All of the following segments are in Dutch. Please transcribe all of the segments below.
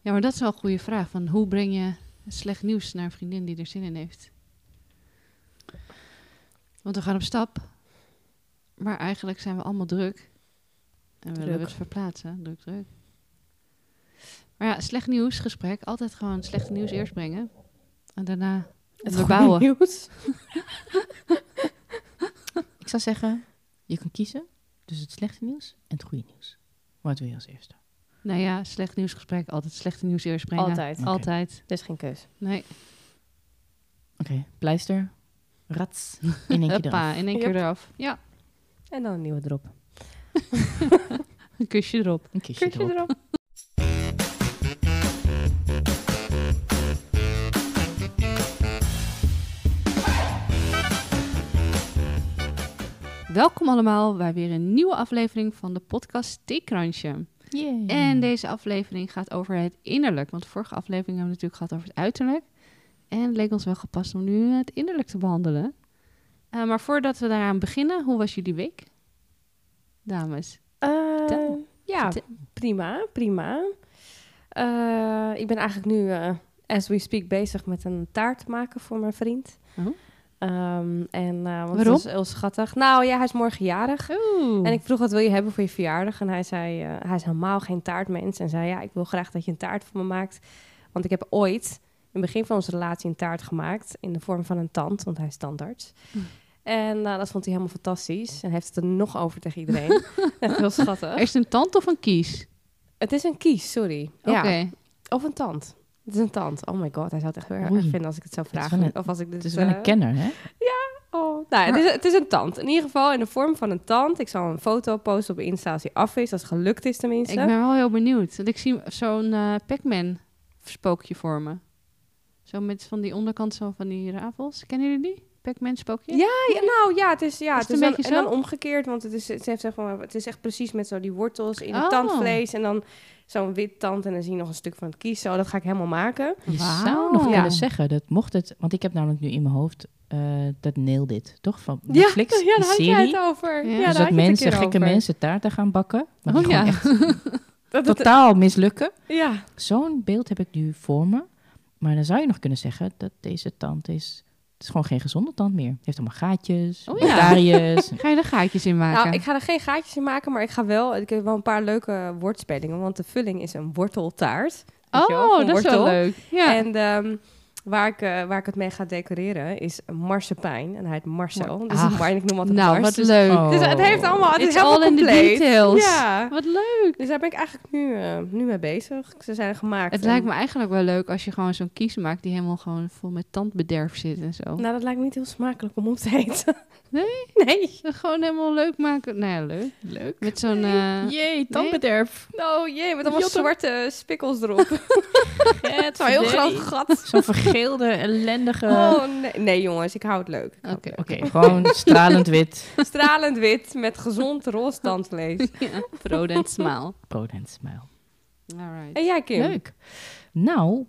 Ja, maar dat is wel een goede vraag. Van hoe breng je slecht nieuws naar een vriendin die er zin in heeft? Want we gaan op stap. Maar eigenlijk zijn we allemaal druk. En willen we het verplaatsen. Druk. Maar ja, slecht nieuwsgesprek. Altijd gewoon slechte nieuws eerst brengen. En daarna Het onderbouwen. goede nieuws. Ik zou zeggen, je kan kiezen tussen het slechte nieuws en het goede nieuws. Wat wil je als eerste? Nou ja, slecht nieuwsgesprek. Altijd slechte nieuws eerst brengen. Altijd. Oké. Altijd. Er is geen keus. Nee. Oké, pleister, rats, in één keer Huppa, eraf. in één keer Yep. eraf. Ja, En dan een nieuwe erop. een kusje erop. Een kistje erop. Welkom allemaal bij weer een nieuwe aflevering van de podcast Theekransje. Yay. En deze aflevering gaat over het innerlijk. Want de vorige aflevering hebben we natuurlijk gehad over het uiterlijk. En het leek ons wel gepast om nu het innerlijk te behandelen. Maar voordat we daaraan beginnen, hoe was jullie week? Dames. Vertel. Ja, Vertel. prima. Ik ben eigenlijk nu, as we speak, bezig met een taart maken voor mijn vriend. Oh. Want Waarom? dat is heel schattig. Nou ja, hij is morgen jarig. Oeh. En ik vroeg, wat wil je hebben voor je verjaardag? En hij zei, hij is helemaal geen taartmens. En zei, ja, ik wil graag dat je een taart voor me maakt. Want ik heb ooit, in het begin van onze relatie, een taart gemaakt. In de vorm van een tand, want hij is tandarts. En dat vond hij helemaal fantastisch. En heeft het er nog over tegen iedereen. Echt heel schattig. Is het een tand of een kies? Het is een kies, sorry. Ja. Oké. Of een tand. Het is een tand. Oh my god, hij zou het echt heel erg Oei. vinden als ik het zou Het is vragen. wel een- Of als ik dit, Het is wel een kenner, hè? Oh, nou, het is een tand. In ieder geval in de vorm van een tand. Ik zal een foto posten op Insta als hij af is. Als het gelukt is tenminste. Ik ben wel heel benieuwd. Want ik zie zo'n Pac-Man spookje voor me. Zo met van die onderkant zo van die rafels. Kennen jullie die? Pac-Man spookje? Ja, nou ja, het is, het het een is wel- beetje en dan zo? omgekeerd. Want het heeft zeg maar, het is echt precies met zo die wortels in Oh. het tandvlees. En dan zo'n wit tand en dan zie je nog een stuk van het kies. Zo, dat ga ik helemaal maken. Je Wauw. zou nog Ja. kunnen zeggen, dat mocht het... Want ik heb namelijk nu in mijn hoofd dat Nailed It, toch? Van Ja, Netflix, ja, daar die had jij serie. het over. Ja. Ja, Dus daar Dus had dat je het een mensen, keer gekke over. mensen taarten gaan bakken. Maar Oh die ja. gewoon echt Dat- totaal mislukken. Ja. Zo'n beeld heb ik nu voor me. Maar dan zou je nog kunnen zeggen dat deze tand is... Het is gewoon geen gezonde tand meer. Het heeft allemaal gaatjes, Oh ja. caries. Ga je er gaatjes in maken? Nou, ik ga er geen gaatjes in maken, maar ik heb wel een paar leuke woordspelingen. Want de vulling is een worteltaart. Weet je wel, Oh, van dat is wel wortel. leuk. Ja. En waar ik het mee ga decoreren is een marsepein. En hij heet Marcel. Dus Ach, maar ik noem altijd nou, Mars. wat Dus- leuk. Oh. Dus het heeft allemaal, het is It's helemaal all in the compleet. details. Ja. Wat leuk. Dus daar ben ik eigenlijk nu mee bezig. Ze zijn gemaakt. Het en- lijkt me eigenlijk wel leuk als je gewoon zo'n kies maakt die helemaal gewoon vol met tandbederf zit en zo. Nou, dat lijkt me niet heel smakelijk om op te eten. Nee? Nee. Gewoon helemaal leuk maken. Nou ja, leuk. Leuk. Met zo'n... Jee, tandbederf. Oh jee, met allemaal Jotte. zwarte spikkels erop. Het Zo'n heel groot gat. Zo'n vergeelde, ellendige... Oh nee. Nee jongens, ik hou het leuk. Ik hou Oké. het Oké, gewoon stralend wit. leuk. Stralend wit met gezond roze tandvlees. Ja, brood en smaal. Brood en smile. Alright. En jij Kim? Leuk. Nou,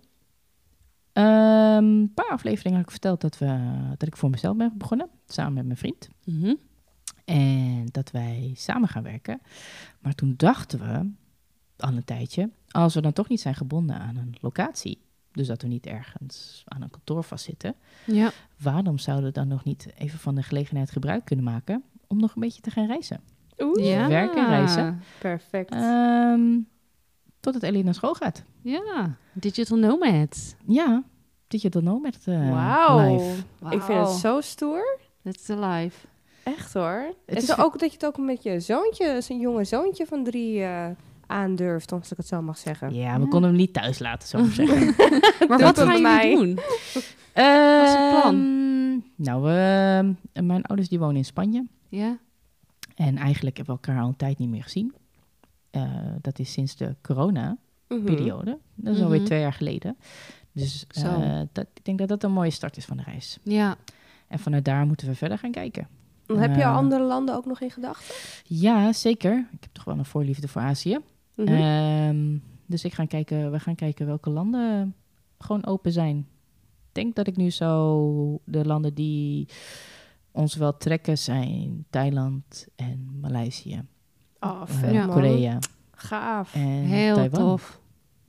een paar afleveringen had ik verteld dat ik voor mezelf ben begonnen. Samen met mijn vriend. Mhm. En dat wij samen gaan werken. Maar toen dachten we al een tijdje, als we dan toch niet zijn gebonden aan een locatie, dus dat we niet ergens aan een kantoor vastzitten, Ja. waarom zouden we dan nog niet even van de gelegenheid gebruik kunnen maken om nog een beetje te gaan reizen? Oeh, Ja. werken en reizen. perfect. Totdat Ellie naar school gaat. Ja. Digital nomads. Ja, Digital Nomad Wauw. live. Ik vind het zo stoer. That's the life. Echt hoor. Het En is zo ook dat je het ook met je zoontje, zijn jonge zoontje van 3 aandurft, als ik het zo mag zeggen. Ja, we Ja. konden hem niet thuis laten, zo maar zeggen. Maar Doe wat het gaan bij jullie mij. doen? Wat is het plan? Nou, mijn ouders die wonen in Spanje. Ja. En eigenlijk hebben we elkaar al een tijd niet meer gezien. Dat is sinds de corona-periode. Mhm. Dat is alweer 2 jaar geleden. Dus Zo. ik denk dat dat een mooie start is van de reis. Ja. En vanuit daar moeten we verder gaan kijken. Dan heb je Eh, andere landen ook nog in gedachten? Ja, zeker. Ik heb toch wel een voorliefde voor Azië. Dus we gaan kijken welke landen gewoon open zijn. Ik denk dat ik nu zo de landen die ons wel trekken zijn Thailand en Maleisië. Oh, vet Ja. man. Korea Gaaf. en Heel Taiwan. tof.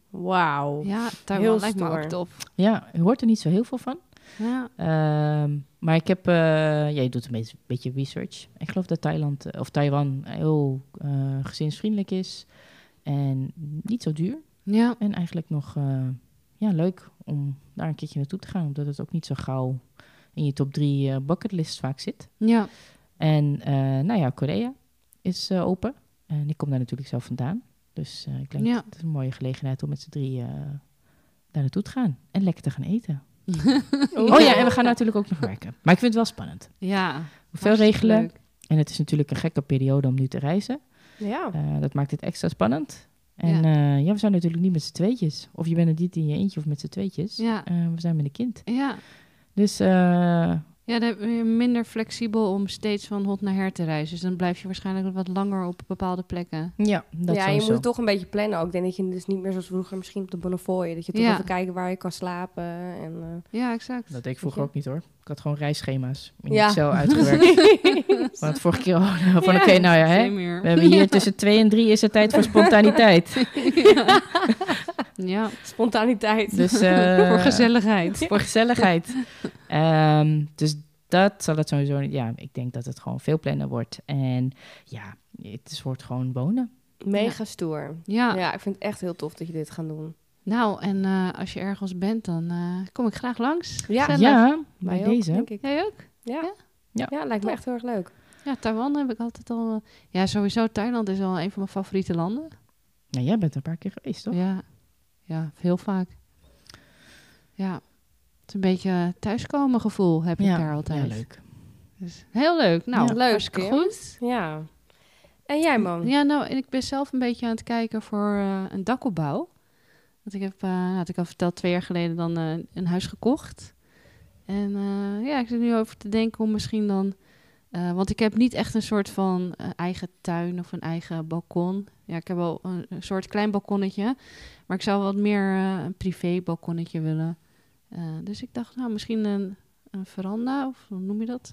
Wauw. Ja, Taiwan Heel lijkt me stoer. ook top. Ja, je hoort er niet zo heel veel van. Ja. Maar ik heb... je doet een beetje research. Ik geloof dat Taiwan heel gezinsvriendelijk is. En niet zo duur. Ja. En eigenlijk nog leuk om daar een keertje naartoe te gaan. Omdat het ook niet zo gauw in je top 3 bucketlist vaak zit. Ja. En Korea is open. En ik kom daar natuurlijk zelf vandaan. Dus ik denk dat het een mooie gelegenheid om met z'n 3 daar naartoe te gaan. En lekker te gaan eten. Oh ja, en we gaan natuurlijk ook nog werken. Maar ik vind het wel spannend. Ja. Veel regelen. Leuk. En het is natuurlijk een gekke periode om nu te reizen. Ja. Dat maakt het extra spannend. En we zijn natuurlijk niet met z'n tweetjes. Of je bent er niet in je eentje of met z'n tweetjes. Ja. We zijn met een kind. Ja. Dus... ja, dan ben je minder flexibel om steeds van hot naar her te reizen. Dus dan blijf je waarschijnlijk wat langer op bepaalde plekken. Ja, dat je moet het toch een beetje plannen ook. Ik denk dat je dus niet meer zoals vroeger misschien op de Bonnefoy. Dat je toch even kijkt waar je kan slapen. En, ja, exact. Dat deed ik vroeger ook niet hoor. Ik had gewoon reisschema's in Excel uitgewerkt. Want vorige keer we hebben hier tussen 2 en 3 is het tijd voor spontaniteit. Ja. Spontaniteit. Dus, voor gezelligheid. Voor gezelligheid. Dus dat zal het sowieso niet. Ja, ik denk dat het gewoon veel plannen wordt. En ja, het wordt gewoon wonen. Mega stoer. Ja, ik vind het echt heel tof dat je dit gaat doen. Nou, en als je ergens bent, dan kom ik graag langs. Ja, bij deze. Denk ik. Jij ook? Ja, lijkt me echt heel erg leuk. Ja, Taiwan heb ik altijd al... ja, sowieso Thailand is wel een van mijn favoriete landen. Ja, jij bent er een paar keer geweest, toch? Ja, heel vaak. Ja, het is een beetje thuiskomen gevoel heb ik daar altijd. Ja, leuk. Dus heel leuk. Nou, leuk. Hartstikke goed. Ja. En jij, man? Ja, nou, en ik ben zelf een beetje aan het kijken voor een dakopbouw. Want ik heb, had ik al verteld, 2 jaar geleden dan een huis gekocht. En ik zit nu over te denken om misschien dan... want ik heb niet echt een soort van eigen tuin of een eigen balkon. Ja, ik heb wel een soort klein balkonnetje. Maar ik zou wat meer een privé balkonnetje willen. Dus ik dacht, nou, misschien een veranda, of hoe noem je dat?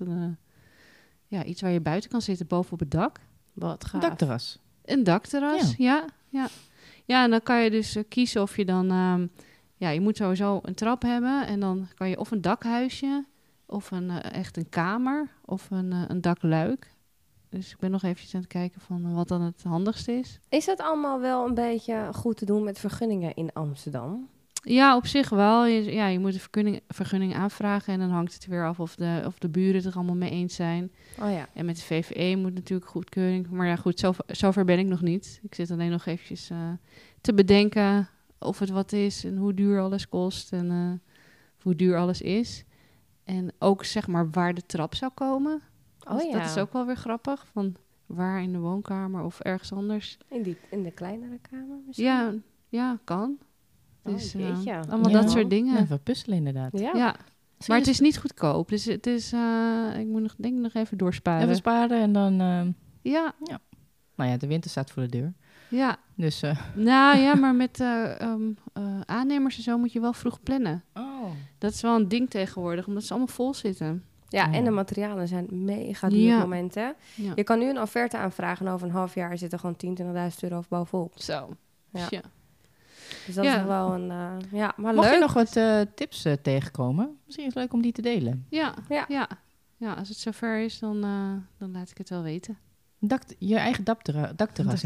Iets waar je buiten kan zitten, boven op het dak. Wat gaaf. Een dakterras. Een dakterras, ja. Ja, en dan kan je dus kiezen of je dan... je moet sowieso een trap hebben. En dan kan je of een dakhuisje... Of echt een kamer of een dakluik. Dus ik ben nog eventjes aan het kijken van wat dan het handigste is. Is dat allemaal wel een beetje goed te doen met vergunningen in Amsterdam? Ja, op zich wel. Je moet een vergunning aanvragen en dan hangt het weer af of de buren het er allemaal mee eens zijn. Oh ja. En met de VVE moet natuurlijk goedkeuring. Maar ja, goed, zover ben ik nog niet. Ik zit alleen nog eventjes te bedenken of het wat is en hoe duur alles kost en hoe duur alles is. En ook zeg maar waar de trap zou komen. Dus dat is ook wel weer grappig. Van waar in de woonkamer of ergens anders. In de kleinere kamer misschien? Ja, kan. Dus jeetje. allemaal dat soort dingen. Even puzzelen inderdaad. Ja. Maar het is niet goedkoop. Dus het is, ik moet nog even doorsparen. Even sparen en dan... Ja. Nou ja, de winter staat voor de deur. Ja. Dus... Nou ja, maar met aannemers en zo moet je wel vroeg plannen. Oh. Dat is wel een ding tegenwoordig, omdat ze allemaal vol zitten. Ja, en de materialen zijn mega duur op het moment, hè? Ja. Je kan nu een offerte aanvragen en over een half jaar zit er gewoon 10.000 euro bovenop. Zo. Ja. Dus dat is wel een... maar Mocht leuk. je nog wat tips tegenkomen? Misschien is het leuk om die te delen. Ja, als het zover is, dan laat ik het wel weten. Je eigen dakterras in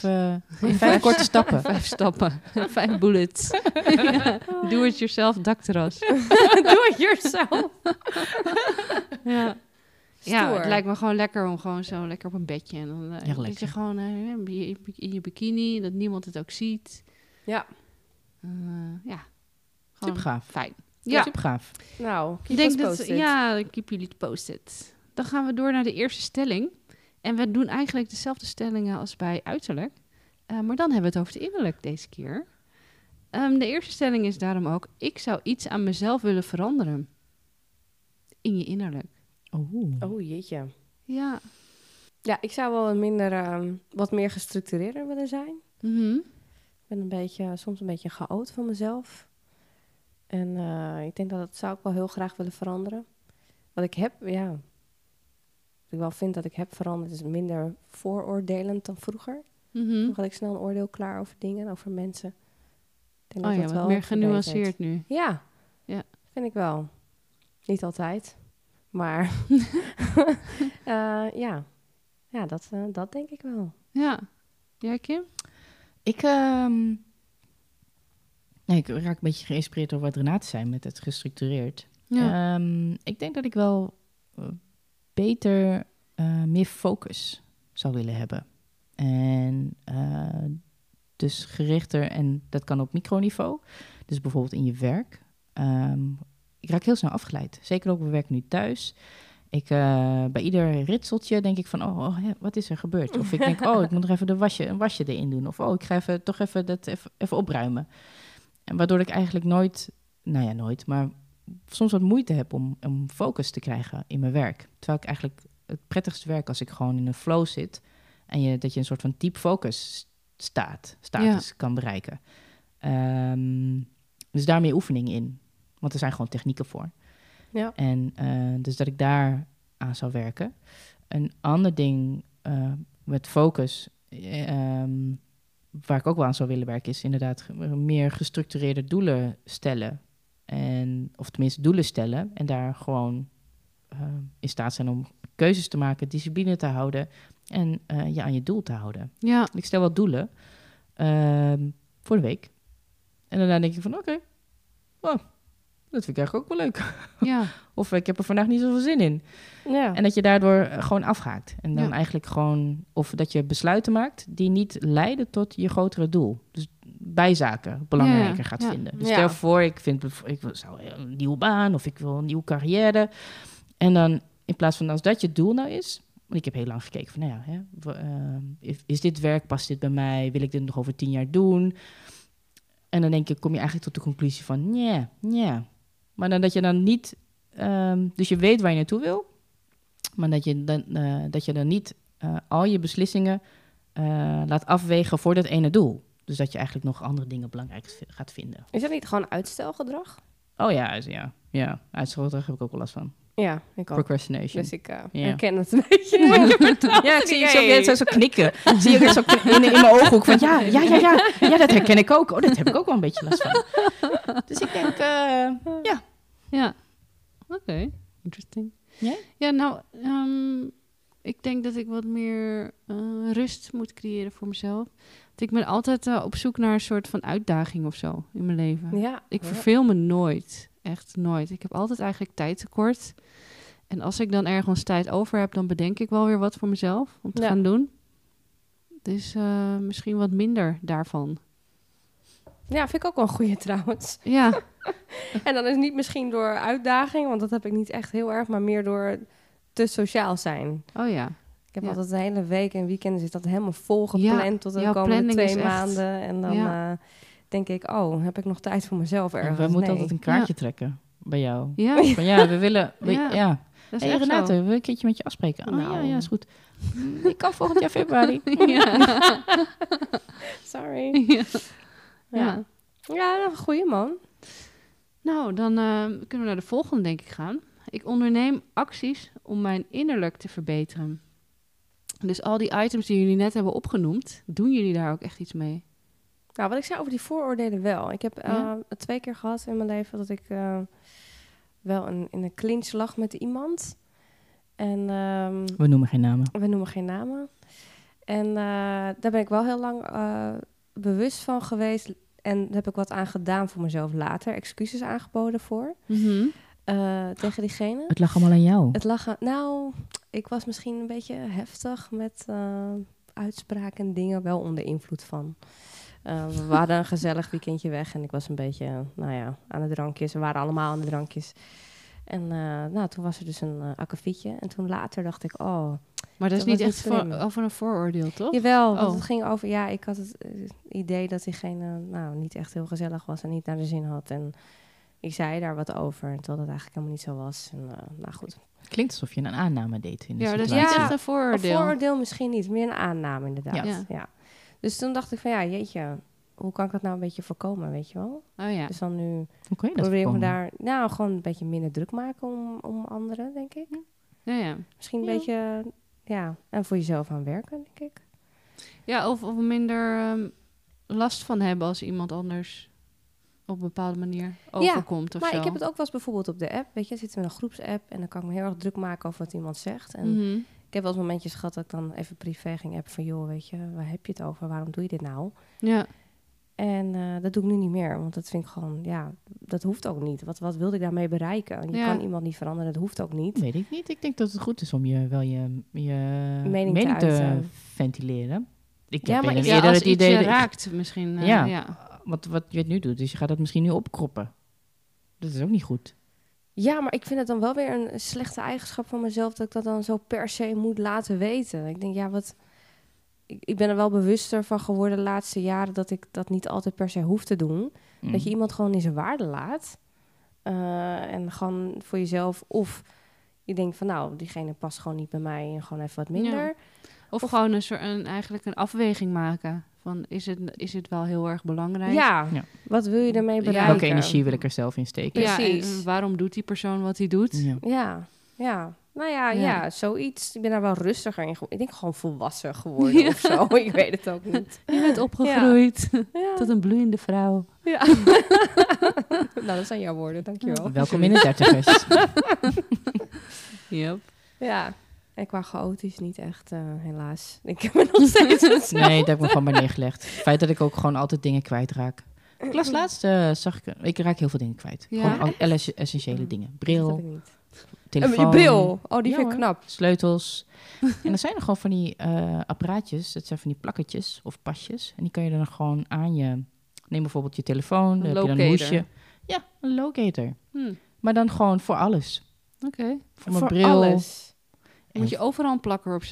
5 korte stappen. 5 stappen. 5 bullets. Do it yourself dakterras. Do it yourself. Ja. Ja, het lijkt me gewoon lekker om gewoon zo lekker op een bedje. En dan dat je gewoon in je bikini, dat niemand het ook ziet. Ja. Super gaaf. Fijn. Ja, super gaaf. Nou, ik denk dat ik keep jullie posted. Dan gaan we door naar de eerste stelling. En we doen eigenlijk dezelfde stellingen als bij uiterlijk. Maar dan hebben we het over het innerlijk deze keer. De eerste stelling is daarom ook... ik zou iets aan mezelf willen veranderen. In je innerlijk. Oh, jeetje. Ja. Ja, ik zou wel wat meer gestructureerder willen zijn. Mm-hmm. Ik ben soms een beetje chaot van mezelf. En ik denk dat zou ik wel heel graag willen veranderen. Wat ik heb, wat ik wel vind dat ik heb veranderd, is minder vooroordelend dan vroeger. Mm-hmm. Vroeger had ik snel een oordeel klaar over dingen, over mensen. denk Oh dat ja, dat wat wel meer verbetert. genuanceerd nu. Ja. Ja. Vind ik wel. Niet altijd. Maar ja, dat denk ik wel. Ja. Jij, Kim? Ik raak een beetje geïnspireerd door wat Renate zei met het gestructureerd. Ja. Ik denk dat ik wel beter meer focus zou willen hebben. En dus gerichter, en dat kan op microniveau. Dus bijvoorbeeld in je werk. Ik raak heel snel afgeleid. Zeker ook op mijn werk nu thuis. Bij ieder ritseltje denk ik van, wat is er gebeurd? Of ik denk, ik moet nog even een wasje erin doen. Of ik ga toch even dat even opruimen. En waardoor ik eigenlijk nooit, maar soms wat moeite heb om focus te krijgen in mijn werk. Terwijl ik eigenlijk het prettigste werk als ik gewoon in een flow zit en dat je een soort van deep focus status kan bereiken. Dus daar meer oefening in. Want er zijn gewoon technieken voor. Ja. En dus dat ik daar aan zou werken. Een ander ding met focus, waar ik ook wel aan zou willen werken, is inderdaad meer gestructureerde doelen stellen. Of tenminste doelen stellen en daar gewoon in staat zijn om keuzes te maken, discipline te houden en je aan je doel te houden. Ja. Ik stel wel doelen voor de week. En daarna denk ik van dat vind ik eigenlijk ook wel leuk. Ja. Of ik heb er vandaag niet zoveel zin in. Ja. En dat je daardoor gewoon afhaakt. En dan eigenlijk gewoon, of dat je besluiten maakt die niet leiden tot je grotere doel. Dus bijzaken belangrijker gaat vinden. Dus stel voor, ik zou een nieuwe baan of ik wil een nieuwe carrière. En dan in plaats van als dat je doel nou is. Want ik heb heel lang gekeken van, is dit werk, past dit bij mij? Wil ik dit nog over 10 jaar doen? En dan kom je eigenlijk tot de conclusie van, ja. Maar dan dat je dan niet, dus je weet waar je naartoe wil, maar dat je dan niet al je beslissingen laat afwegen voor dat ene doel. Dus dat je eigenlijk nog andere dingen belangrijk gaat vinden. Is dat niet gewoon uitstelgedrag? Oh ja, uitstelgedrag heb ik ook wel last van. Ja, ik ook. Procrastination. Dus ik herken het een beetje. Ja, ik zie je zo knikken. Zie je ook zo in mijn ooghoek van ja, dat herken ik ook. Dat heb ik ook wel een beetje last van. Dus ik denk, ja. Ja. Oké. Interesting. Jij? Ja, nou, ik denk dat ik wat meer rust moet creëren voor mezelf. Want ik ben altijd op zoek naar een soort van uitdaging of zo in mijn leven. Ja. Ik verveel me nooit. Echt nooit. Ik heb altijd eigenlijk tijdtekort. En als ik dan ergens tijd over heb, dan bedenk ik wel weer wat voor mezelf om te gaan doen. Dus misschien wat minder daarvan. Ja, vind ik ook wel een goeie trouwens. Ja. En dan is het niet misschien door uitdaging, want dat heb ik niet echt heel erg, maar meer door te sociaal zijn. Oh ja. Ik heb altijd de hele week en weekenden zit dat helemaal vol gepland tot de komende 2 maanden. En dan denk ik, heb ik nog tijd voor mezelf ergens? We moeten altijd een kaartje trekken bij jou. Ja. Van we willen... Dat is hey, Renate, wil ik een keertje met je afspreken? Ja, is goed. Ik kan volgend jaar februari. Sorry. Ja, een goeie man. Nou, dan kunnen we naar de volgende, denk ik, gaan. Ik onderneem acties om mijn innerlijk te verbeteren. Dus al die items die jullie net hebben opgenoemd, doen jullie daar ook echt iets mee? Nou, wat ik zei over die vooroordelen wel. Ik heb 2 keer gehad in mijn leven dat ik wel in een clinch lag met iemand. En, we noemen geen namen. En daar ben ik wel heel lang bewust van geweest. En daar heb ik wat aan gedaan voor mezelf later. Excuses aangeboden voor. Tegen diegene. Het lag allemaal aan jou. Ik was misschien een beetje heftig met uitspraken en dingen. Wel onder invloed van. We hadden een gezellig weekendje weg. En ik was een beetje, aan de drankjes. We waren allemaal aan de drankjes. En toen was er dus een akkefietje. En toen later dacht ik, maar dat is niet echt over een vooroordeel, toch? Jawel, want het ging over... ik had het idee dat diegene niet echt heel gezellig was en niet naar de zin had. En ik zei daar wat over, terwijl dat eigenlijk helemaal niet zo was. En, goed. Klinkt alsof je een aanname deed in de situatie. Dat is niet echt een vooroordeel. Een vooroordeel misschien niet, meer een aanname inderdaad. Ja. Dus toen dacht ik van, jeetje, hoe kan ik dat nou een beetje voorkomen, weet je wel? Oh ja. Dus dan nu hoe kan je dat probeer ik voorkomen? me daar gewoon een beetje minder druk maken om anderen, denk ik. Ja. Misschien een beetje... en voor jezelf aan werken, denk ik. Ja, of minder last van hebben als iemand anders op een bepaalde manier overkomt of maar zo. ik heb het ook wel eens bijvoorbeeld op de app. Weet je, zitten we in een groepsapp en dan kan ik me heel erg druk maken over wat iemand zegt. En ik heb wel eens momentjes gehad dat ik dan even privé ging appen van, joh, weet je, waar heb je het over? Waarom doe je dit nou? Ja. En dat doe ik nu niet meer, want dat vind ik gewoon, dat hoeft ook niet. Wat wilde ik daarmee bereiken? Je kan iemand niet veranderen, dat hoeft ook niet. Weet ik niet. Ik denk dat het goed is om je Mening mening te te uiten. ventileren. Ik Ja, heb maar eerder ik- Ja, als het idee iets je dat ik- raakt misschien. Ja. wat je het nu doet, dus je gaat dat misschien nu opkroppen. Dat is ook niet goed. Ja, maar ik vind het dan wel weer een slechte eigenschap van mezelf dat ik dat dan zo per se moet laten weten. Ik denk, ik ben er wel bewuster van geworden de laatste jaren dat ik dat niet altijd per se hoef te doen. Mm. Dat je iemand gewoon in zijn waarde laat. En gewoon voor jezelf. Of je denkt van nou, diegene past gewoon niet bij mij en gewoon even wat minder. Ja. Of gewoon eigenlijk een afweging maken. Van, is het wel heel erg belangrijk? Ja, Ja. wat wil je ermee Ja. bereiken? Welke energie wil ik er zelf in steken? Ja, Precies. en waarom doet die persoon wat hij doet? Ja. Ja. Nou ja, Ja. zoiets. Ik ben daar wel rustiger in geworden. Ik denk gewoon volwassen geworden of zo. Ik weet het ook niet. Je bent opgegroeid Ja. tot een bloeiende vrouw. Ja. Nou, dat zijn jouw woorden. Dankjewel. Welkom in de dertigers. Yep. Ja. En qua chaotisch niet echt, helaas. Ik heb me nog steeds hetzelfde. Nee, dat heb ik me gewoon bij neergelegd. Het feit dat ik ook gewoon altijd dingen kwijtraak. Ik las laatst, zag ik raak heel veel dingen kwijt. Ja? Gewoon essentiële dingen. Dat Bril, heb ik niet. telefoon. Je bril. Oh, die Ja, vind ik hoor. knap. Sleutels. En er zijn er gewoon van die apparaatjes. Dat zijn van die plakketjes of pasjes. En die kan je dan gewoon aan je... Neem bijvoorbeeld je telefoon. Dan heb je dan een locator. hoesje. Ja, een locator. Hm. Maar dan gewoon voor alles. Oké. Voor mijn Voor bril. alles. Dan moet je overal een plakker op.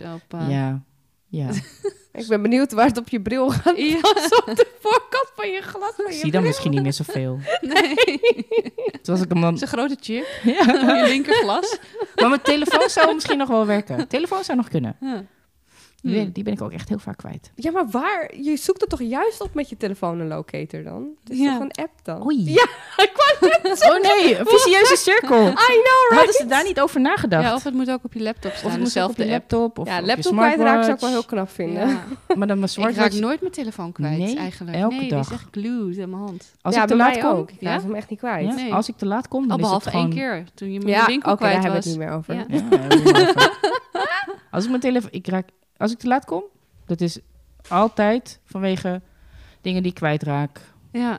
Ja. Ik ben benieuwd waar het op je bril gaat Ja. passen op de voorkant van je glas van je Zie dan misschien niet meer zoveel. Nee. Zoals ik hem dan... Het is een grote chip Ja. op je linkerglas. Maar mijn telefoon zou misschien nog wel werken. Telefoon zou nog kunnen. Ja. Die ben ik ook echt heel vaak kwijt. Ja, maar waar? Je zoekt er toch juist op met je telefoon een locator dan? Het is Ja. toch een app dan? Oei. Ja, ik wou net Oh nee, een vicieuze cirkel. I know, right? Hadden ze daar niet over nagedacht? Ja, of het moet ook op je laptop Of staan. het moet ook op je Dezelfde app. laptop of Ja, op je laptop kwijtraken zou ik wel heel smartwatch. knap vinden. Ja. Maar dan mijn Ik raak smartwatch... nooit mijn telefoon kwijt, Nee, eigenlijk. elke nee, dag. die is echt glued in mijn hand. Als ja, ik te bij laat mij kom... ook. Ik Ja? raak hem echt niet kwijt. Ja, Nee. als ik te laat kom, dan Al is het behalve gewoon... 1 keer, toen je me Ja, de winkel oké, daar kwijt hebben we was. het niet meer over. Ja. Ja, daar hebben we het over. Als ik mijn telefoon... Als ik te laat kom, dat is altijd vanwege dingen die ik kwijtraak. Ja.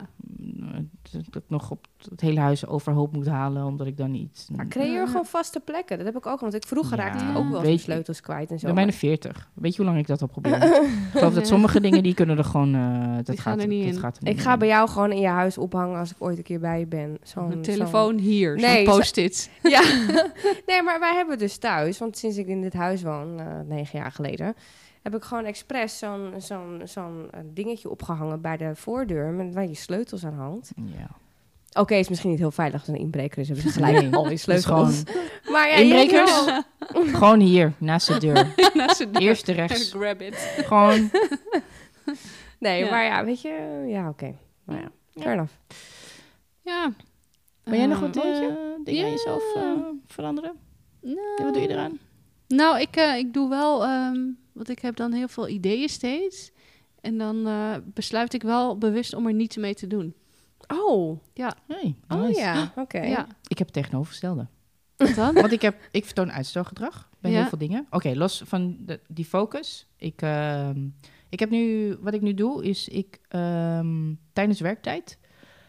Dat ik nog op het hele huis overhoop moet halen, omdat ik dan niet... Maar creëer gewoon vaste plekken. Dat heb ik ook. Want vroeger Ja, raakte ik ook wel eens weet mijn je- sleutels kwijt en zo. Bij mij de 40. Weet je hoe lang ik dat al probeer? Ik geloof dat sommige dingen die kunnen er gewoon... Die gaan er niet in. Ik ga bij jou gewoon in je huis ophangen als ik ooit een keer bij je ben. Mijn telefoon hier, Nee, zo'n post-it. Ja, nee, maar wij hebben dus thuis, want sinds ik in dit huis woon, 9 jaar geleden, heb ik gewoon expres zo'n dingetje opgehangen bij de voordeur met waar je sleutels aan hangt. Ja. Oké, is misschien niet heel veilig als er een inbreker is, hebben ze gelijk Nee, al die het is sleutels. gewoon Maar ja, inbrekers. je hebt wel- Gewoon hier, naast de deur. Naast de deur. Eerste rechts. Grab it. Gewoon... Nee, Ja. maar ja, weet je, ja, oké. Nou ja, fair enough. Ja. Ben jij nog wat je? dingen aan Ja. jezelf veranderen? Nou, Ja, wat doe je eraan? Nou, ik doe wel, want ik heb dan heel veel ideeën steeds. En dan besluit ik wel bewust om er niets mee te doen. Oh, Hey, oh nice. ja, oké. Ja, Ik heb het tegenovergestelde. wat dan? Want ik vertoon uitstelgedrag bij Ja. heel veel dingen. Oké, los van die focus. Ik heb nu, wat ik nu doe, is tijdens werktijd,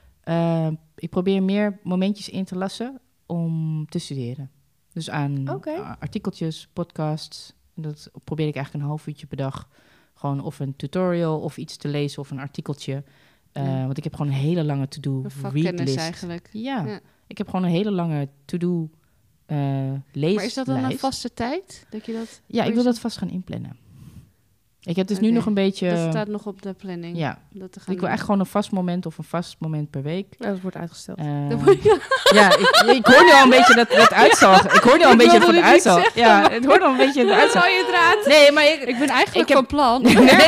ik probeer meer momentjes in te lassen om te studeren. Dus aan Oké. artikeltjes, podcasts. En dat probeer ik eigenlijk een half uurtje per dag. Gewoon of een tutorial of iets te lezen of een artikeltje. Ja. Want ik heb gewoon een hele lange to-do Een vakkennis readlist. eigenlijk. Ja. Ja. Ik heb gewoon een hele lange to-do leeslijst. Maar is dat dan een vaste tijd? Dat je dat Ja, ik wil dat vast gaan inplannen. Ik heb dus nu Oké. nog een beetje... Dat staat nog op de planning. ja, Dat te gaan ik wil echt gewoon een vast moment of een vast moment per week. Nou, dat wordt uitgesteld. Dat moet je- Ja, ik hoor nu al een beetje dat het uitzag. Ik hoor nu al een beetje van wilde het het niet uitzag. Ja, het hoort al een beetje het uitzag. je draad. Nee, maar Ik ben eigenlijk Ik heb- van plan.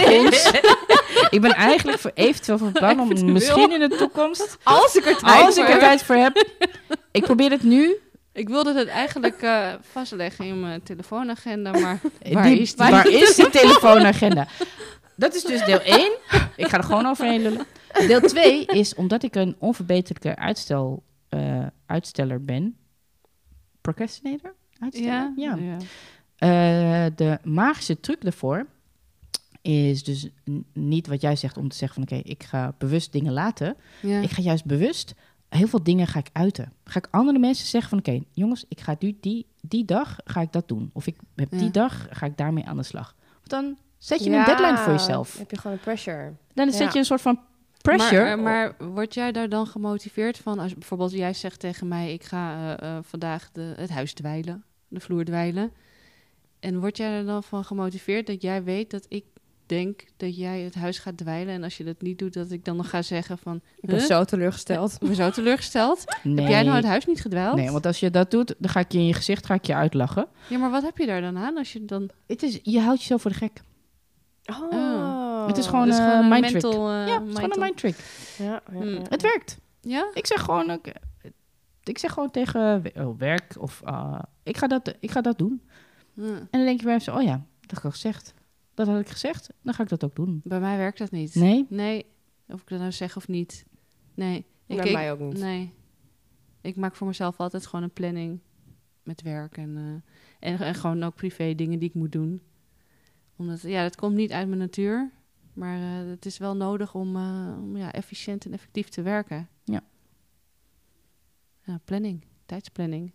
ik ben eigenlijk eventueel van plan om Eventueel. misschien in de toekomst, Als ik er tijd als ik er tijd voor heb, ik probeer het nu. Ik wilde het eigenlijk vastleggen in mijn telefoonagenda, maar Waar is die telefoonagenda? Dat is dus deel 1. Ik ga er gewoon overheen lullen. Deel 2 is omdat ik een onverbeterlijke uitsteller ben. Procrastinator? Uitsteller? Ja. De magische truc daarvoor is dus niet wat jij zegt om te zeggen van oké, ik ga bewust dingen laten. Ja. Ik ga juist bewust, heel veel dingen ga ik uiten. Ga ik andere mensen zeggen van oké, jongens, ik ga nu die dag ga ik dat doen. Of ik heb die dag ga ik daarmee aan de slag. Of dan zet je een deadline voor jezelf. Heb je gewoon een pressure. Dan zet je een soort van pressure. Maar word jij daar dan gemotiveerd van? Als bijvoorbeeld jij zegt tegen mij, ik ga vandaag het huis dweilen, de vloer dweilen. En word jij er dan van gemotiveerd dat jij weet dat ik denk dat jij het huis gaat dweilen en als je dat niet doet, dat ik dan nog ga zeggen van... Ik ben zo teleurgesteld. Ik ben zo teleurgesteld. Nee. Heb jij nou het huis niet gedwijld? Nee, want als je dat doet, dan ga ik je in je gezicht uitlachen. Ja, maar wat heb je daar dan aan als je dan... Je houdt jezelf voor de gek. Oh. Het is gewoon Dus een mind trick. mental, Ja, het is gewoon een mind trick. Ja. Het werkt. Ja? Ik zeg gewoon tegen werk of ik ga dat doen. En dan denk je bij mezelf, oh ja, dat had ik al gezegd. Dat had ik gezegd, dan ga ik dat ook doen. Bij mij werkt dat niet. Nee? Nee, of ik dat nou zeg of niet. Nee. Bij mij ook niet. Nee. Ik maak voor mezelf altijd gewoon een planning met werk en gewoon ook privé dingen die ik moet doen. Omdat, ja, dat komt niet uit mijn natuur. Maar het is wel nodig om efficiënt en effectief te werken. Ja. Ja, planning. Tijdsplanning.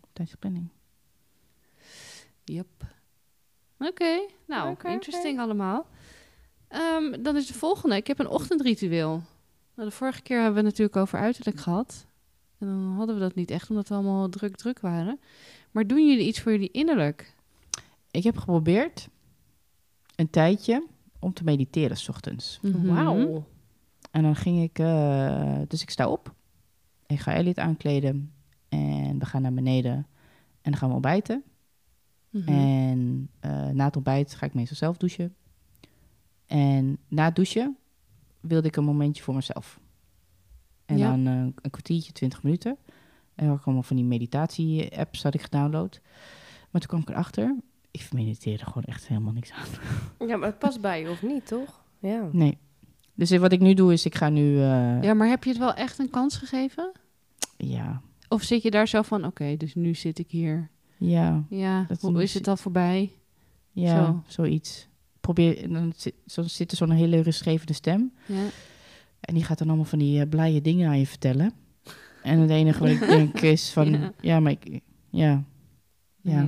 Yep. Oké. Nou, interesting allemaal. Dan is de volgende. Ik heb een ochtendritueel. Nou, de vorige keer hebben we het natuurlijk over uiterlijk gehad. En dan hadden we dat niet echt, omdat we allemaal druk waren. Maar doen jullie iets voor jullie innerlijk? Ik heb geprobeerd een tijdje om te mediteren 's ochtends. Mhm. Wauw. En dan ging ik... dus ik sta op. Ik ga Elliot aankleden. En we gaan naar beneden. En dan gaan we ontbijten. Mhm. En na het ontbijt ga ik meestal zelf douchen. En na het douchen wilde ik een momentje voor mezelf. En Ja. dan een kwartiertje, 20 minuten. En ook allemaal van die meditatie-apps had ik gedownload. Maar toen kwam ik erachter, ik mediteerde gewoon echt helemaal niks aan. Ja, maar het past bij je, of niet, toch? Ja. Nee. Dus wat ik nu doe is, ik ga nu... Ja, maar heb je het wel echt een kans gegeven? Ja. Of zit je daar zo van, oké, dus nu zit ik hier. Ja. Ja, Dat hoe is- is het al voorbij? Ja, Zo. zoiets. Dan zit er zo'n hele rustgevende stem. Ja. En die gaat dan allemaal van die blije dingen aan je vertellen. En het enige wat ik denk is van... Ja. Ja, maar ik... Ja. Ja.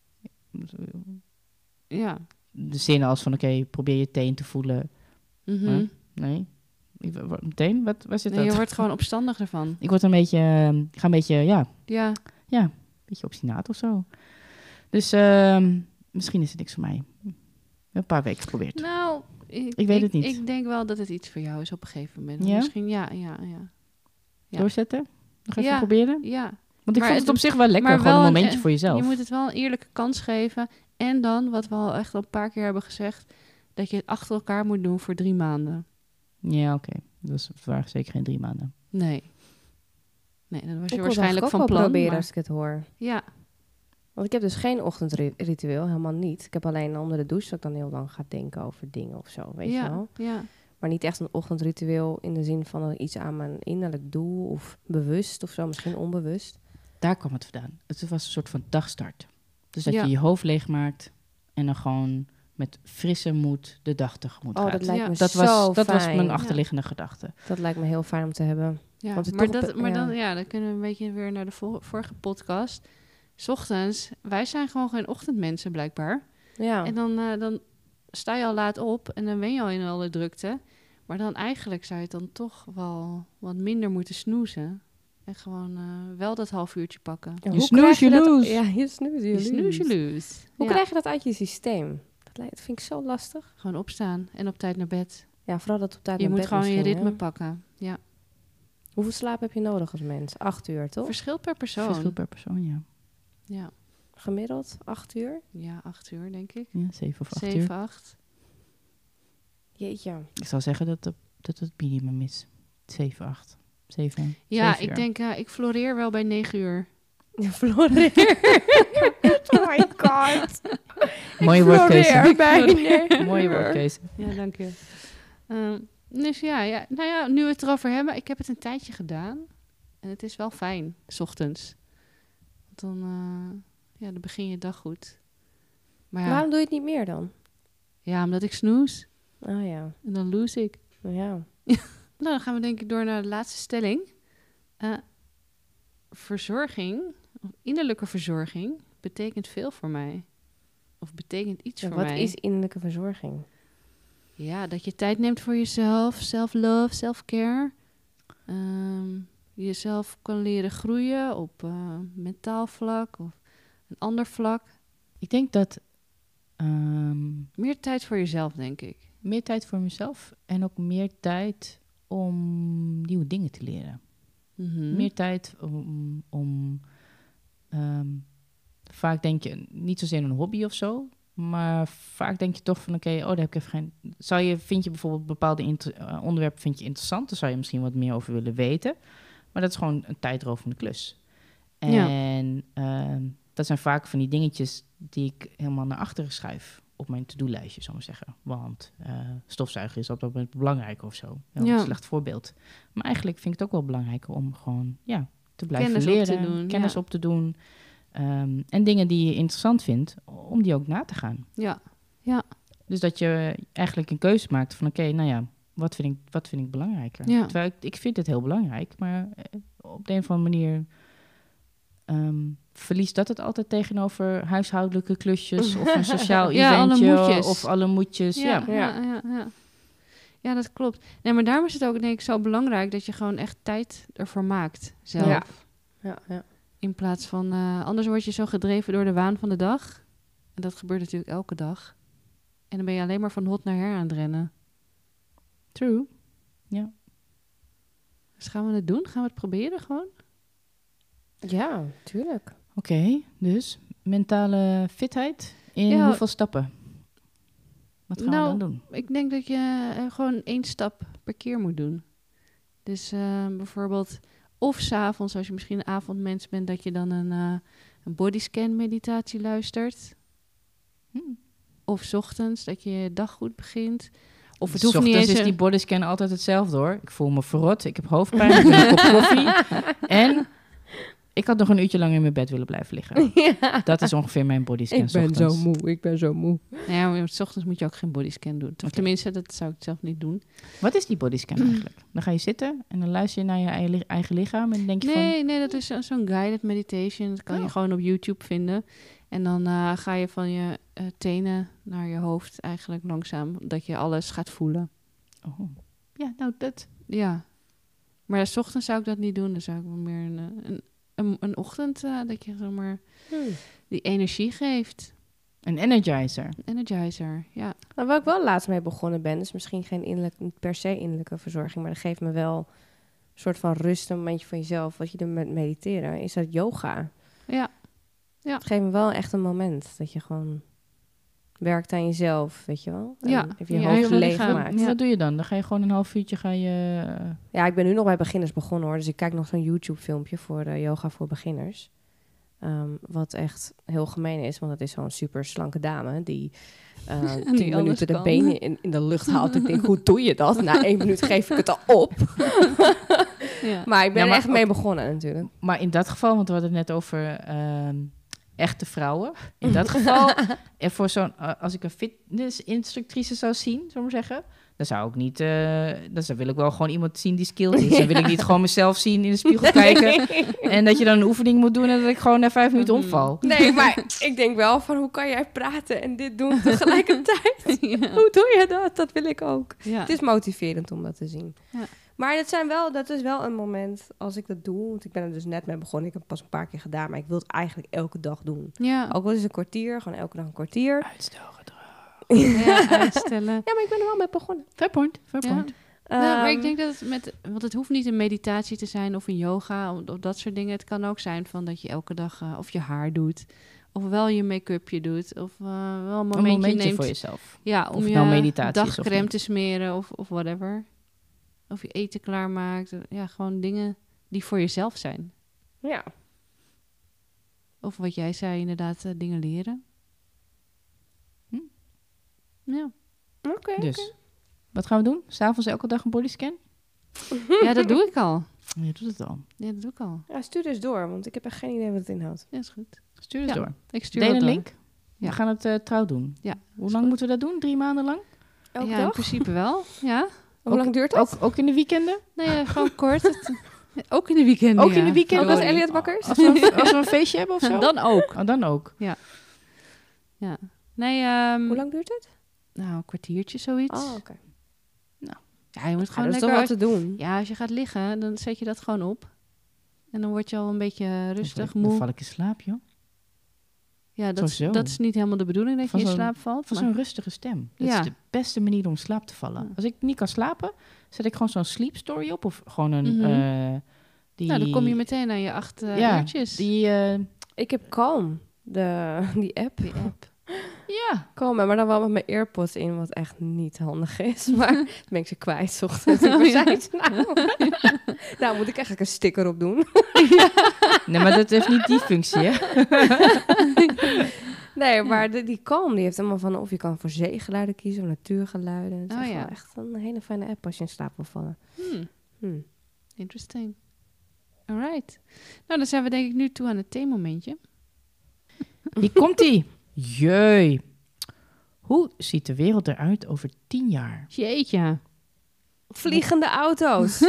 Ja. De zinnen als van, oké, probeer je teen te voelen. Mhm. Huh? Nee. Meteen? Waar zit Nee, dat? je wordt gewoon opstandig ervan. Ik word een beetje... Ik ga een beetje, Ja. een beetje obstinaat of zo. Dus misschien is het niks voor mij. Een paar weken geprobeerd. Nou, Ik weet het niet. Ik denk wel dat het iets voor jou is op een gegeven moment. Ja? Misschien, ja. Ja. Doorzetten? Nog even Ja. proberen? Ja. Want ik Maar vond het op zich wel lekker. maar Gewoon een wel momentje voor jezelf. Je moet het wel een eerlijke kans geven. En dan, wat we al echt al een paar keer hebben gezegd, dat je het achter elkaar moet doen voor 3 maanden. Ja, oké. Dat waren zeker geen 3 maanden. Nee. Nee, dan was je Ik wil waarschijnlijk dat van ook wel plan. proberen maar- als ik het hoor. Ja. Want ik heb dus geen ochtendritueel, helemaal niet. Ik heb alleen onder de douche dat ik dan heel lang ga denken over dingen of zo, weet je wel. Ja. Maar niet echt een ochtendritueel in de zin van dat ik iets aan mijn innerlijk doe of bewust of zo, misschien onbewust. Daar kwam het vandaan. Het was een soort van dagstart. Dus dat Ja. je je hoofd leegmaakt en dan gewoon met frisse moed de dag tegemoet Oh, gaat. dat lijkt Ja. me Dat zo was fijn. mijn achterliggende gedachte. Dat lijkt me heel fijn om te hebben. Ja, Want het maar, toch dat, maar ja. dan, dan kunnen we een beetje weer naar de vorige podcast. 's Ochtends, wij zijn gewoon geen ochtendmensen blijkbaar. Ja. En dan sta je al laat op en dan ben je al in alle drukte. Maar dan eigenlijk zou je het dan toch wel wat minder moeten snoezen. En gewoon wel dat half uurtje pakken. Ja, Je hoe snooze, krijg je je dat- lose. Ja, je snooze, Je snoes, je lose. lose. Hoe Ja, krijg je dat uit je systeem? Dat vind ik zo lastig. gewoon opstaan en op tijd naar bed. Ja, vooral dat op tijd Je naar moet bed gewoon je misschien, ritme hè? pakken. Ja. Hoeveel slaap heb je nodig als mens? 8 uur, toch? Verschilt per persoon. Verschil per persoon, ja. Ja. Gemiddeld 8 uur? Ja, 8 uur denk ik. Ja, 7 of 8 uur. 7, 8. Jeetje. Ik zou zeggen dat het minimum is. 7, 8. 7, Ja, 7 ik uur. denk, ik floreer wel bij 9 uur. Je floreert. Oh my god. Mooie woordkeuze. Floreer bij Floreer. nee. Mooie woordkeuze. Ja, dank je. Dus ja, nou ja, nu we het erover hebben, ik heb het een tijdje gedaan. En het is wel fijn, 's ochtends. Want dan begin je dag goed. Maar ja, Waarom doe je het niet meer dan? ja, omdat ik snoes. Oh ja. En dan lose ik. Ja. Nou, dan gaan we denk ik door naar de laatste stelling. Verzorging, of innerlijke verzorging, betekent veel voor mij. Of betekent iets voor Wat mij. is innerlijke verzorging? Ja, dat je tijd neemt voor jezelf, self-love, self-care. Jezelf kan leren groeien op mentaal vlak of een ander vlak. Ik denk dat Meer tijd voor jezelf, denk ik. meer tijd voor mezelf en ook meer tijd om nieuwe dingen te leren. Mhm. Meer tijd om vaak denk je niet zozeer een hobby of zo, maar vaak denk je toch van oké, daar heb ik even geen. Vind je bijvoorbeeld bepaalde onderwerpen vind je interessant, daar zou je misschien wat meer over willen weten, maar dat is gewoon een tijdrovende klus. En dat zijn vaak van die dingetjes die ik helemaal naar achteren schuif op mijn to-do-lijstje, zal ik maar zeggen. Want stofzuigen is op dat moment belangrijker of zo. Wel een slecht voorbeeld. Maar eigenlijk vind ik het ook wel belangrijker om gewoon te blijven Kennis leren, op te doen, kennis op te doen. En dingen die je interessant vindt, om die ook na te gaan. Ja. Dus dat je eigenlijk een keuze maakt van oké, nou ja, wat vind ik belangrijker? Ja. Terwijl ik vind het heel belangrijk, maar op de een of andere manier verliest dat het altijd tegenover huishoudelijke klusjes of een sociaal Ja, alle eventje moedjes. of alle moedjes. Ja. Ja, dat klopt. Nee, maar daarom is het ook denk ik zo belangrijk dat je gewoon echt tijd ervoor maakt zelf. Ja. In plaats van, anders word je zo gedreven door de waan van de dag. En dat gebeurt natuurlijk elke dag. En dan ben je alleen maar van hot naar her aan het rennen. True. Ja. Dus gaan we het doen? Gaan we het proberen gewoon? Ja, tuurlijk. Oké, dus mentale fitheid in hoeveel stappen? Wat gaan we dan doen? Ik denk dat je gewoon 1 stap per keer moet doen. Dus bijvoorbeeld, of 's avonds, als je misschien een avondmens bent, dat je dan een bodyscan meditatie luistert. Of 's ochtends, dat je je dag goed begint. Of het hoeft niet eens... is die bodyscan altijd hetzelfde hoor. Ik voel me verrot, ik heb hoofdpijn, ik heb een kop koffie. En ik had nog een uurtje lang in mijn bed willen blijven liggen. Ja. Dat is ongeveer mijn bodyscan. Ik ben zo moe. Ja, maar 's ochtends moet je ook geen bodyscan doen. Of tenminste, dat zou ik zelf niet doen. Wat is die bodyscan eigenlijk? Dan ga je zitten en dan luister je naar je eigen lichaam en dan denk je Nee, dat is zo'n guided meditation. Dat kan je gewoon op YouTube vinden. En dan ga je van je tenen naar je hoofd eigenlijk langzaam. Dat je alles gaat voelen. Oh. Ja, nou dat... Ja. Maar 's ochtends zou ik dat niet doen. Dan zou ik wel meer een ochtend dat je zomaar die energie geeft. Een energizer. Energizer, ja. Maar waar ik wel laatst mee begonnen ben, is misschien niet per se innerlijke verzorging, maar dat geeft me wel een soort van rust, een momentje van jezelf, wat je doet met mediteren, is dat yoga. Ja. Het geeft me wel echt een moment dat je gewoon werkt aan jezelf, weet je wel? En Ja. even je Ja, hoofd hele leeg lichaam. maakt. Ja. Wat doe je dan? Dan ga je gewoon een half uurtje Ja, ik ben nu nog bij beginners begonnen hoor, dus ik kijk nog zo'n YouTube-filmpje voor yoga voor beginners. Wat echt heel gemeen is, want het is zo'n super slanke dame die 10 minuten de benen in de lucht haalt. Ik denk, hoe doe je dat? Na 1 minuut geef ik het al op. Ja. Maar ik ben Ja, er echt mee begonnen natuurlijk. Maar in dat geval, want we hadden het net over echte vrouwen. In dat geval, voor als ik een fitnessinstructrice zou zien, zou ik maar zeggen, dan zou ik niet, dan wil ik wel gewoon iemand zien die skilled is. Dan wil ik niet gewoon mezelf zien in de spiegel kijken. En dat je dan een oefening moet doen en dat ik gewoon na 5 minuten omval. Nee, maar ik denk wel van, hoe kan jij praten en dit doen tegelijkertijd? Ja. Hoe doe je dat? Dat wil ik ook. Ja. Het is motiverend om dat te zien. Ja. Maar dat is wel een moment als ik dat doe. Want ik ben er dus net mee begonnen. Ik heb het pas een paar keer gedaan. Maar ik wil het eigenlijk elke dag doen. Ja. Ook wel eens een kwartier. Gewoon elke dag een kwartier. Uitstelgedrag. Ja, uitstellen. Ja, maar ik ben er wel mee begonnen. Fair point. Ja. Maar ik denk dat want het hoeft niet een meditatie te zijn of een yoga of dat soort dingen. Het kan ook zijn van dat je elke dag of je haar doet, of wel je make-upje doet, of wel een momentje neemt voor jezelf. Ja, om Of je nou meditatie is of dagcrème niet. te smeren of whatever. Of je eten klaarmaakt. Ja, gewoon dingen die voor jezelf zijn. Ja. Of wat jij zei, inderdaad, dingen leren. Ja. Oké. Dus Wat gaan we doen? 's Avonds elke dag een bodyscan? Ja, dat doe ik al. Je doet het al. Ja, dat doe ik al. Ja, stuur dus door, want ik heb echt geen idee wat het inhoudt. Ja, is goed. Stuur het Ja. door. Ik stuur Deel wat een door. link. Ja. We gaan het trouw doen. Ja. Hoe lang moeten we dat doen? 3 maanden lang? Elke Ja, in dag? principe wel. Ja. Hoe lang duurt dat? Ook in de weekenden? Nee, gewoon kort. Ook in de weekenden. Ook in de weekenden? Ook als Sorry. Elliot wakker is? Als we een feestje hebben of zo? Dan ook. Oh, dan ook. Ja. Nee, Hoe lang duurt het? nou, een kwartiertje zoiets. Oh, oké. Ja, je moet Ja, gewoon dat is toch lekker... wat te doen? Ja, als je gaat liggen, dan zet je dat gewoon op. En dan word je al een beetje rustig, Dan moe. val ik in slaap, joh. Ja, Zo. dat is niet helemaal de bedoeling dat je Van in zo'n- slaap valt. Van maar- zo'n rustige stem. Dat Ja. is de beste manier om in slaap te vallen. Ja. Als ik niet kan slapen, zet ik gewoon zo'n sleep story op. Of gewoon een... Mhm. die, Nou, dan kom je meteen aan je 8 ja, uurtjes. Die, Ik heb Calm, die app. Die app. ja, Calm, maar dan wel met mijn AirPods in, wat echt niet handig is. Maar dan ben ik ze kwijt, 's ochtends. Oh, Waar ja. zijn ze nou? Nou, moet ik eigenlijk een sticker op doen. nee, maar dat heeft niet die functie, hè? Nee, maar die Calm, die heeft allemaal van of je kan voor zeegeluiden kiezen of natuurgeluiden. Het is Oh, echt ja. wel echt een hele fijne app als je in slaap wil vallen. Interesting. Alright. Nou, dan zijn we denk ik nu toe aan het theemomentje. Hier komt-ie. Jee. Hoe ziet de wereld eruit over 10 jaar? Jeetje. Vliegende auto's.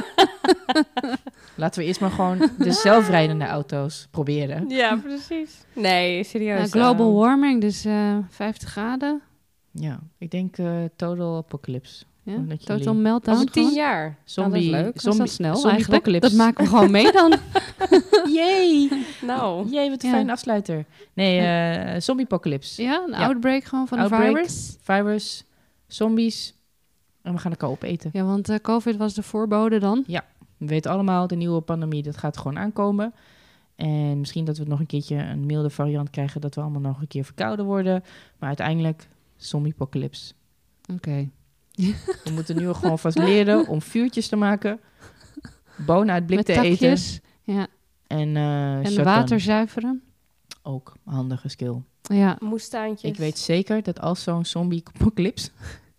Laten we eerst maar gewoon de zelfrijdende auto's proberen. Ja, precies. Nee, serieus. Nou, global warming, dus 50 graden. Ja, ik denk total apocalypse. Ja? Dat jullie- Total meltdown. Over 10 gewoon. jaar. Zombie, Nou, dat is leuk. Dat is wel snel zombie eigenlijk. apocalypse. Dat maken we gewoon mee dan. Yay! Nou, Jee, wat een Ja. fijne afsluiter. Nee, zombie apocalypse. Ja, een Ja. outbreak gewoon van Outbreak. een virus. Virus, zombies. En we gaan elkaar opeten. Ja, want COVID was de voorbode dan. We weten allemaal, de nieuwe pandemie, dat gaat gewoon aankomen. En misschien dat we nog een keertje een milde variant krijgen, dat we allemaal nog een keer verkouden worden. Maar uiteindelijk, zombie apocalypse. Oké. We moeten nu gewoon vast leren om vuurtjes te maken, bonen uit blik Met te eten. takjes. Ja. En En shotgun. water zuiveren. Ook een handige skill. Ja. moestuintjes. Ik weet zeker dat als zo'n zombie apocalypse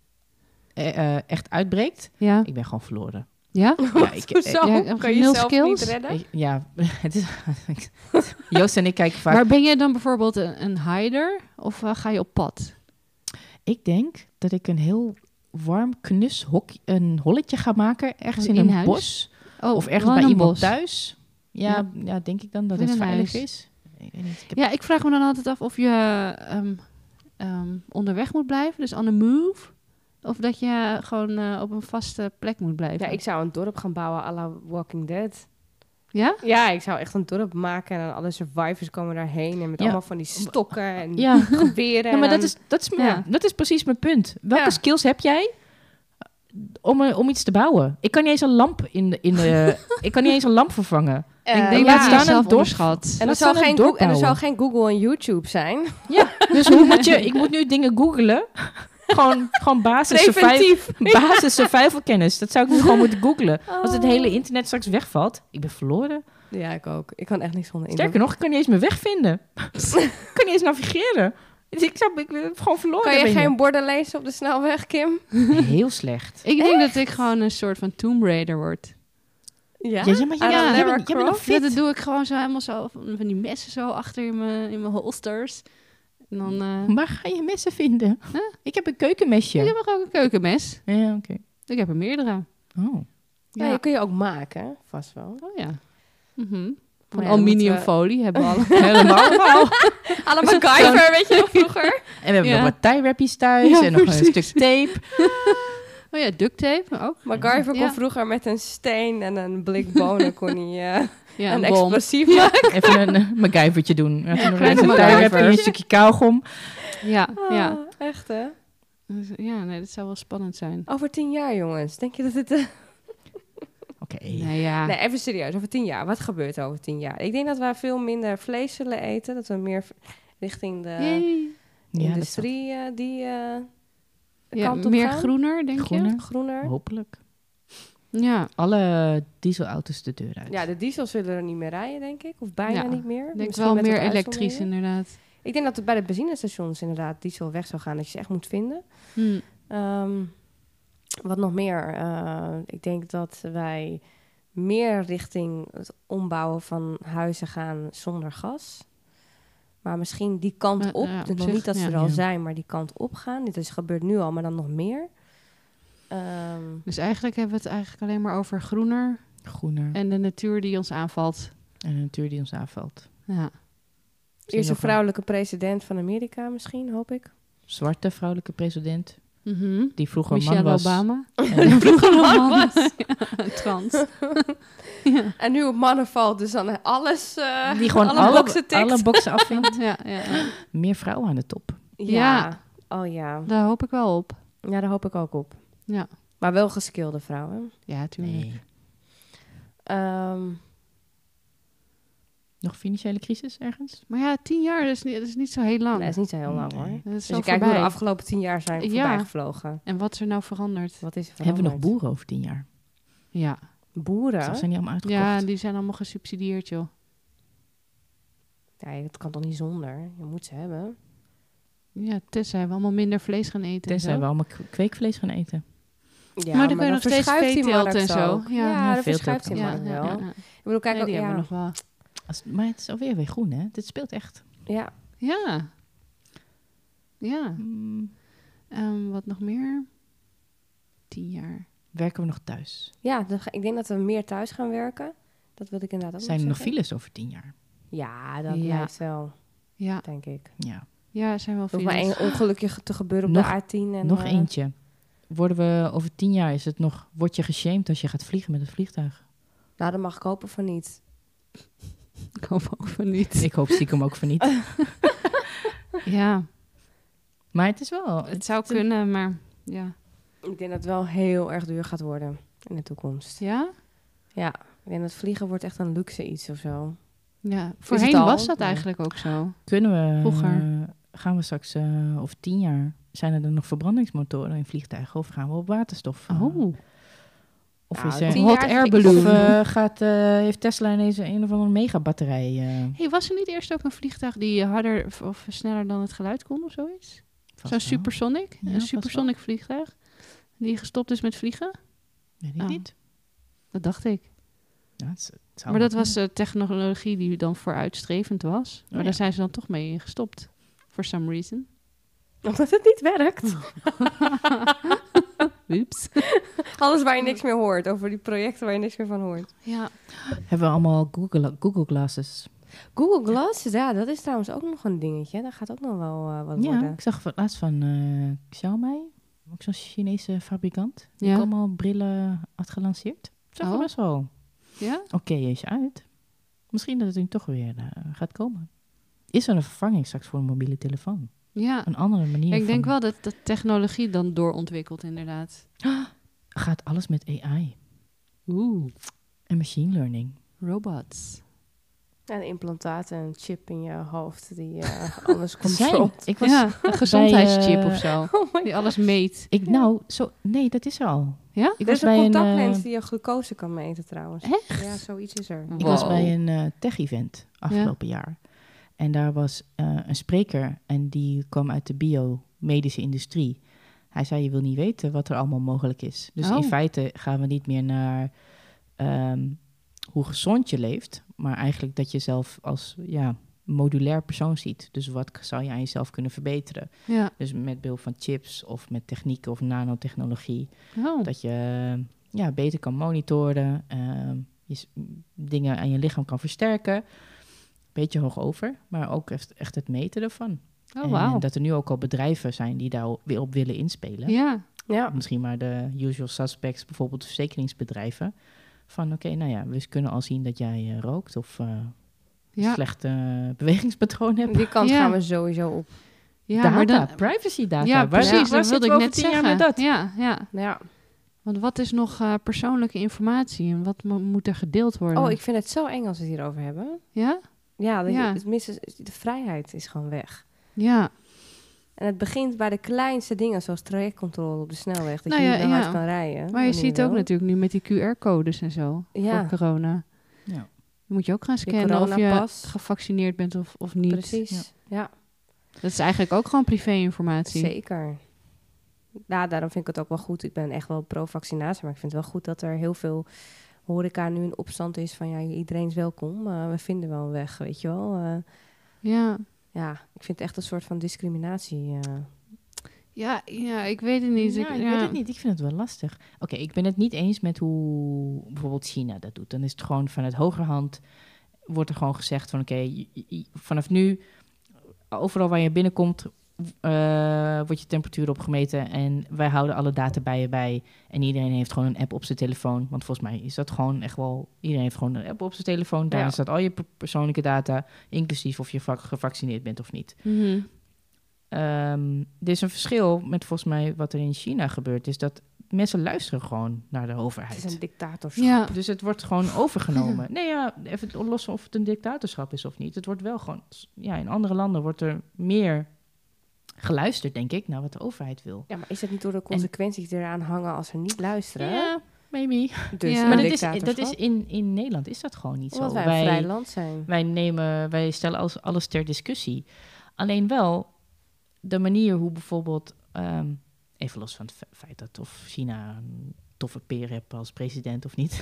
echt uitbreekt, Ja? ik ben gewoon verloren. Ja? Ja, Zo, Ja, heb kan je je nul jezelf skills? niet redden? ja, het is, Joost en ik kijken vaak. Maar ben je dan bijvoorbeeld een hider? Of ga je op pad? Ik denk dat ik een heel warm, knus een holletje ga maken. Ergens Gewoon in in een huis? bos. Oh, Of ergens wel bij in een iemand bos. thuis. Ja, denk ik dan dat Of in het een veilig huis. is. Ik weet niet. Ja, ik vraag me dan altijd af of je onderweg moet blijven. Dus on the move. Of dat je gewoon op een vaste plek moet blijven. Ja, ik zou een dorp gaan bouwen à la Walking Dead. Ja? Ja, ik zou echt een dorp maken en dan alle survivors komen daarheen. En met Ja. allemaal van die stokken en Ja. geweren. Ja, maar en Ja. dat is precies mijn punt. Welke Ja. skills heb jij om iets te bouwen? Ik kan niet eens een lamp ik kan niet eens een lamp vervangen. Ik denk laat dat je staan jezelf een dorp. onderschat. En er Laat zou staan een geen dorp en er zou bouwen. geen Google en YouTube zijn. Ja, dus ik moet nu dingen googlen. Gewoon Preventief. basis survival kennis. Dat zou ik nu gewoon moeten googlen. Als het hele internet straks wegvalt, ik ben verloren. Ja, ik ook. Ik kan echt niks zonder Sterker nog, ik kan niet eens mijn weg vinden. Ik kan niet eens navigeren. Dus ik ben gewoon verloren. Kan je ben geen borden lezen op de snelweg, Kim? Heel slecht. Ik denk dat ik gewoon een soort van Tomb Raider word. Ja? Ja, maar Aan jij Lara bent nog Croft? Ja, fit. dat doe ik gewoon zo helemaal zo van die messen zo achter in mijn holsters. En dan... Waar ga je messen vinden? Huh? Ik heb een keukenmesje. Ik heb ook een keukenmes. Ja, oké. Ik heb er meerdere. Oh. Ja, die kun je ook maken, vast wel. Oh ja. Mhm. Van Maar ja, dan aluminiumfolie hebben we alle. Helemaal. Alle MacGyver, weet je nog vroeger? En we hebben Ja. nog wat tie-wrappies thuis Ja, en nog een precies. stuk tape. Oh ja, duct tape ook. MacGyver kon Ja. vroeger met een steen en een blik bonen kon hij Ja, een een bom. explosief maken. Even een MacGyvertje doen. Had hij nog kleine eens een MacGyver. tie-wrapje, een stukje kauwgom. Ja, ja. Ah, echt hè? Dus, ja, nee, dat zou wel spannend zijn. Over 10 jaar, jongens. Denk je dat het... Oké. Nou ja. Nee, even serieus. Over 10 jaar. Wat gebeurt er over 10 jaar? Ik denk dat we veel minder vlees zullen eten. Dat we meer richting de Yay. Ja, dat industrie Ja, kant op meer gaan. groener, denk Groener. je? Groener. hopelijk. Ja, Alle dieselauto's de deur uit. Ja, de diesels zullen er niet meer rijden, denk ik. Of bijna Ja, niet meer. ik denk Misschien wel met meer wat elektrisch uitzonderingen. inderdaad. Ik denk dat het bij de benzinestations inderdaad diesel weg zou gaan. Dat je ze echt moet vinden. Hm. Wat nog meer? Ik denk dat wij meer richting het ombouwen van huizen gaan zonder gas. Maar misschien die kant op. ja, Dus op nog zich, niet dat ze ja. er al Ja. zijn, maar die kant op gaan. Dit gebeurt nu al, maar dan nog meer. Dus eigenlijk hebben we het eigenlijk alleen maar over groener Groener en de natuur die ons aanvalt. en de natuur die ons aanvalt. Ja. Eerste nog vrouwelijke president van Amerika misschien, hoop ik. Zwarte vrouwelijke president, Mhm. die vroeger een man Michelle was. Obama. En- Vroeger een man man. was. Ja, trans. Ja. En nu op mannen valt, dus dan alles... die gewoon alle boxen tikt. alle boxen afvinkt. Ja, ja. Meer vrouwen aan de top. Ja. Oh ja. Daar hoop ik wel op. Ja, daar hoop ik ook op. Ja, Maar wel geskilde vrouwen. ja tuurlijk. Nee. Ehm, Nog financiële crisis ergens? Maar ja, 10 jaar dat is niet zo heel lang. nee, dat is niet zo heel lang Nee. hoor. Dat is Als zo je kijkt hoe voorbij. de afgelopen 10 jaar zijn Ja. voorbij gevlogen. En wat is er nou veranderd? Wat is er Hebben we nog veranderd? boeren over 10 jaar? Ja, Boeren? Of zijn die allemaal uitgekocht? ja die zijn allemaal gesubsidieerd, joh. Ja, dat kan toch niet zonder? Je moet ze hebben. Ja, tenzij we allemaal minder vlees gaan eten. en Tenzij zo. we allemaal kweekvlees gaan eten. Ja, maar dan kun je nog steeds verschuift die veeteelt markt en zo. ook. Ja. Ja, dan veel verschuift die teelt markt wel. ja. Ik bedoel, kijk Nee, ook, die ja. hebben we nog wel. Maar het is alweer weer groen, hè? Dit speelt echt. Ja. Ja. Ja. Hmm, Wat nog meer? 10 jaar. werken we nog thuis? Ja, ik denk dat we meer thuis gaan werken. Dat wil ik inderdaad ook Zijn er nog zeggen. files over 10 jaar? Ja, dat Ja. blijft wel, Ja, denk ik. Ja. ja zijn wel Er hoeft maar files. één ongelukje te gebeuren op Nog- de A10. En, Nog eentje. Worden we over 10 jaar, word je geshamed als je gaat vliegen met het vliegtuig? Nou, dat mag ik hopen van niet. Ik hoop ook van niet. Ik hoop stiekem ook van niet. Ja, Maar het is wel... het zou kunnen, maar ja. Ik denk dat het wel heel erg duur gaat worden in de toekomst. Ja? Ja, ik denk dat vliegen wordt echt een luxe iets of zo. Ja, voorheen al? was dat Nee. eigenlijk ook zo. Kunnen we... Vroeger. Gaan we straks over 10 jaar... Zijn er dan nog verbrandingsmotoren in vliegtuigen? Of gaan we op waterstof? Oh, Of Nou, is er... 10 hot jaar air vind ik- balloon. Of heeft Tesla ineens een of andere megabatterij? hey, was er niet eerst ook een vliegtuig die harder of sneller dan het geluid kon of zoiets? vast Zo'n wel. supersonic? Ja, Een vast supersonic vliegtuig? Die gestopt is met vliegen? Weet ik Oh. niet. Dat dacht ik. Ja, het zou Maar wel dat was technologie die dan vooruitstrevend was. Maar ja. daar zijn ze dan toch mee gestopt. For some reason. Omdat het niet werkt. Oeps. Alles waar je niks meer hoort. Over die projecten waar je niks meer van hoort. Ja. Hebben we allemaal Google Glasses? Google Glass, ja, dat is trouwens ook nog een dingetje. Dat gaat ook nog wel wat Ja, worden. ik zag laatst van Xiaomi, ook zo'n Chinese fabrikant. Die Ja. allemaal brillen had gelanceerd. Zag er Oh. best wel Ja? oké is uit. Misschien dat het nu toch weer gaat komen. Is er een vervanging straks voor een mobiele telefoon? Ja. Een andere manier Ik denk van... wel dat technologie dan doorontwikkelt, inderdaad. Gaat alles met AI Oeh. en machine learning. Robots. En implantaten, een chip in je hoofd die alles controlt. Ik was... Ja, een gezondheidschip bij, of zo. Oh my Die alles meet. Nee, dat is er al. Ja? Ik Er is was bij een een... contactlens die je glucose kan meten trouwens. Echt? Ja, zoiets is er. Ik was Wow. bij een tech-event afgelopen jaar. En daar was een spreker en die kwam uit de biomedische industrie. Hij zei, je wil niet weten wat er allemaal mogelijk is. Dus Oh. in feite gaan we niet meer naar hoe gezond je leeft, maar eigenlijk dat je zelf als modulair persoon ziet. Dus wat zou je aan jezelf kunnen verbeteren? Ja. Dus met behulp van chips of met technieken of nanotechnologie. Oh. Dat je beter kan monitoren, dingen aan je lichaam kan versterken. Beetje hoog over, maar ook echt het meten ervan. Oh, En wauw. dat er nu ook al bedrijven zijn die daar weer op willen inspelen. Ja. Ja. Misschien maar de usual suspects, bijvoorbeeld verzekeringsbedrijven. Van we kunnen al zien dat jij rookt of Ja. slecht bewegingspatroon hebt. Die kant Ja. gaan we sowieso op. Ja, Data, maar dan... privacy data. Ja, Waar precies. waar Dat wilde zitten ik we over net 10 jaar zeggen. met dat? Ja, ja. Ja. Want wat is nog persoonlijke informatie en wat moet er gedeeld worden? Oh, ik vind het zo eng als we het hierover hebben. Ja? Ja, Ja. tenminste, de vrijheid is gewoon weg. Ja. En het begint bij de kleinste dingen, zoals trajectcontrole op de snelweg. Dat Nou je ja, niet naar huis ja. kan rijden. Maar je wanneer ziet ook wil. natuurlijk nu met die QR-codes en zo Ja. voor corona. Ja. Dan moet je ook gaan scannen of je coronapas. gevaccineerd bent of niet. Precies, ja. Dat is eigenlijk ook gewoon privé-informatie. Zeker. daarom vind ik het ook wel goed. Ik ben echt wel pro-vaccinatie, maar ik vind het wel goed dat er heel veel horeca nu in opstand is van ja, iedereen is welkom. We vinden wel een weg, weet je wel. Ja. Ja, ik vind het echt een soort van discriminatie. Ja, ik weet het niet. Ja, ik weet het niet. Ik vind het wel lastig. Oké, ik ben het niet eens met hoe bijvoorbeeld China dat doet. Dan is het gewoon vanuit hogerhand wordt er gewoon gezegd van oké, vanaf nu, overal waar je binnenkomt, wordt je temperatuur opgemeten en wij houden alle data bij je bij. En iedereen heeft gewoon een app op zijn telefoon. Want volgens mij is dat gewoon echt wel, iedereen heeft gewoon een app op zijn telefoon. Daarin staat al je persoonlijke data, inclusief of je gevaccineerd bent of niet. Mhm. Er is een verschil met volgens mij wat er in China gebeurt, is dat mensen luisteren gewoon naar de overheid. Het is een dictatorschap. Ja. Dus het wordt gewoon overgenomen. Nee, ja, even los of het een dictatorschap is of niet. Het wordt wel gewoon, ja, in andere landen wordt er meer geluisterd, denk ik, naar wat de overheid wil. Ja, maar is het niet door de consequenties die eraan hangen als ze niet luisteren? Ja, maybe. Dus Ja. een Maar dictatorschap? dat is in Nederland is dat gewoon niet Omdat zo. wij een vrij land zijn. Wij stellen alles ter discussie. Alleen wel de manier hoe bijvoorbeeld, even los van het feit dat of China een toffe peer heeft als president of niet.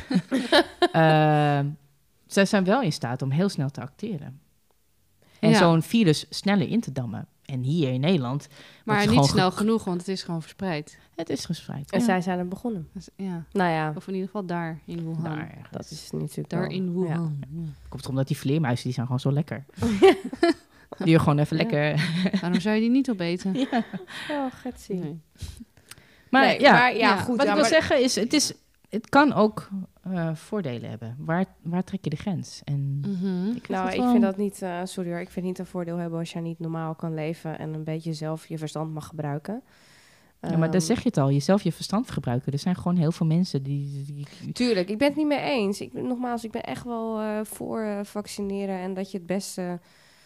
Zij zijn wel in staat om heel snel te acteren. En Ja. zo'n virus sneller in te dammen. En hier in Nederland... wordt Maar het niet gewoon snel genoeg, want het is gewoon verspreid. Het is gespreid. En Ja. zij zijn er begonnen. Dus, ja. Nou ja, Of in ieder geval daar in Wuhan. Daar ergens. dat is natuurlijk Daar wel- in Wuhan. Ja. Komt het omdat die vleermuizen, die zijn gewoon zo lekker. Die je gewoon even Ja. lekker... Waarom zou je die niet opeten? Ja. Oh, getsie. Nee. Maar Nee, ja, maar ja, ja, goed. wat ja, ik wil maar- zeggen is, het kan ook voordelen hebben. Waar trek je de grens? En Mhm. ik Nou, het ik wel- vind dat niet, sorry hoor, ik vind niet een voordeel hebben als jij niet normaal kan leven en een beetje zelf je verstand mag gebruiken. Ja, maar daar zeg je het al, jezelf je verstand gebruiken. Er zijn gewoon heel veel mensen die Tuurlijk, ik ben het niet mee eens. Nogmaals, ik ben echt wel voor vaccineren en dat je het beste...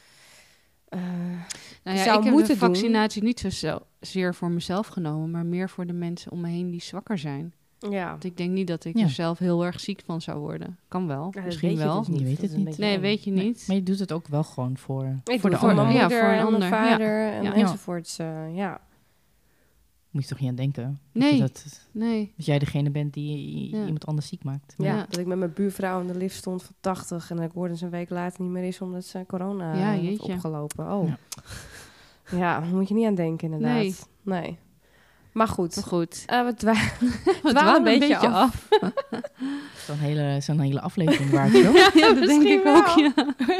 Nou ja, zou ik heb moeten de vaccinatie niet zozeer voor mezelf genomen, maar meer voor de mensen om me heen die zwakker zijn. ja, Want ik denk niet dat ik Ja. er zelf heel erg ziek van zou worden. Kan wel, dat misschien weet je wel. dus niet. Je weet Dat het is een niet. beetje Nee, eng. weet je Nee, niet. maar je doet het ook wel gewoon voor Ik de doe het voor mijn ander. Ja, moeder voor een en ander. mijn vader en Ja. enzovoorts. Ja. Moet je toch niet aan denken? Nee. Dat Nee. jij degene bent die Ja. iemand anders ziek maakt. Ja, Ja. dat ik met mijn buurvrouw in de lift stond van 80 en dat ik hoorde ze een week later niet meer is omdat ze corona Ja, heeft jeetje. opgelopen. Oh. Ja. Ja, daar moet je niet aan denken inderdaad. Nee. Maar goed, Maar goed. we We dwalen een beetje af. Zo'n hele aflevering waard, joh. Ja, dat denk ik Misschien ook, wel. ja.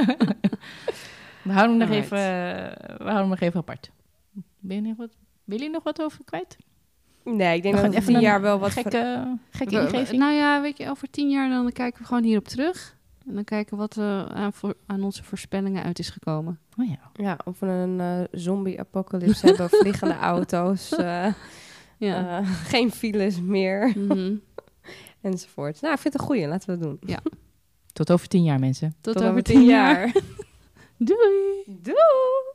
We houden hem nog Alright. even, we houden hem nog even apart. Wil jullie nog wat over kwijt? Nee, ik denk We dat gaan over even 10 jaar een wel wat... gekke ingeving. Nou ja, weet je, over 10 jaar dan kijken we gewoon hierop terug. En dan kijken wat aan onze voorspellingen uit is gekomen. Oh ja. Ja, of we een zombie-apocalypse hebben, vliegende auto's, Ja. geen files meer, Mhm. enzovoort. Nou, ik vind het een goeie, laten we het doen. Tot over 10 jaar, mensen. Tot Tot over 10 jaar. Doei! Doei!